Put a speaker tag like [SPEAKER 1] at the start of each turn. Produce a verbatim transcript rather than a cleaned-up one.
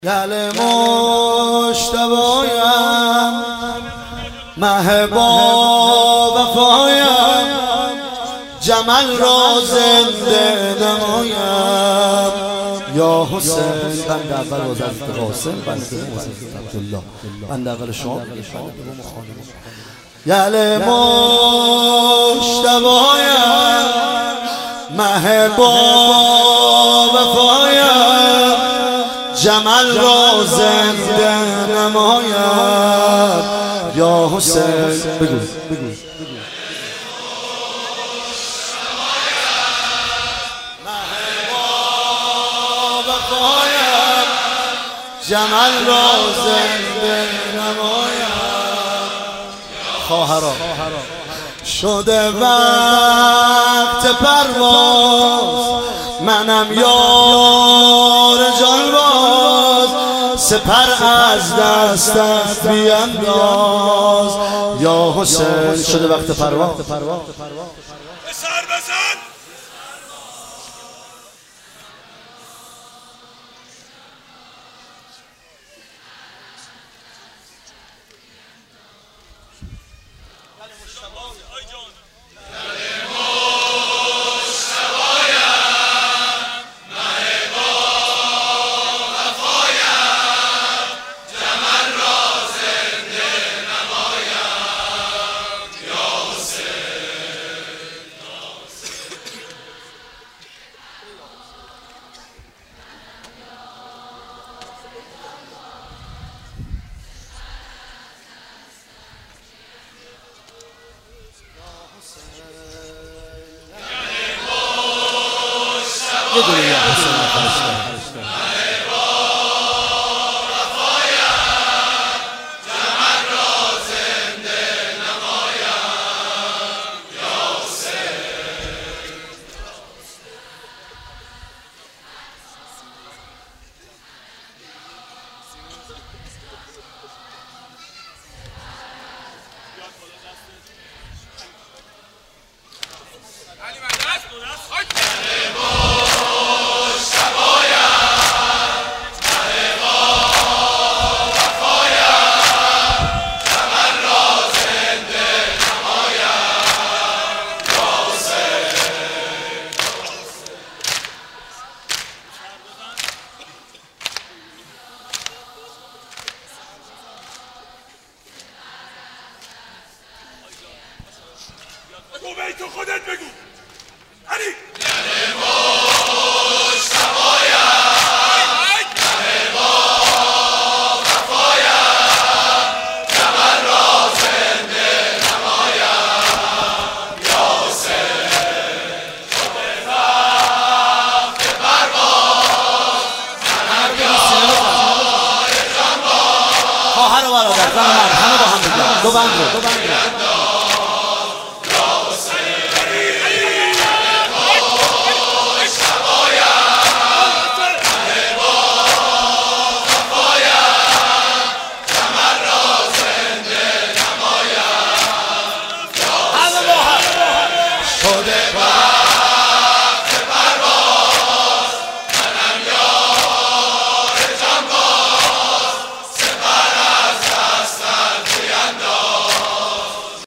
[SPEAKER 1] گل مشتبایم مهبا وفایم جمل را زنده نمایم یا حسین. بند اول از حضرت قاسم، بند دوم از حضرت عبدالله، بند اول شما بند دوم خانم. گل مشتبایم مهبا وفایم جمل را زنده نماید یا حسین. بگو بگو جمل را زنده نماید. خواهران شده وقت پرواز، منم یار جانباز، سپر از دستت بینداز یا حسین. شده وقت پرواز. سر بزن. یه دونه یا حسین نفرشتن تو بیتو خودت بگو علی. گل مشتبایم مهبا وفایم جمل را زنده نمایم یا حسین. شده وقت پرواز، منم یار جانباز. خواهر و برادر، زن و مرد همه با هم بگن. دو بند رو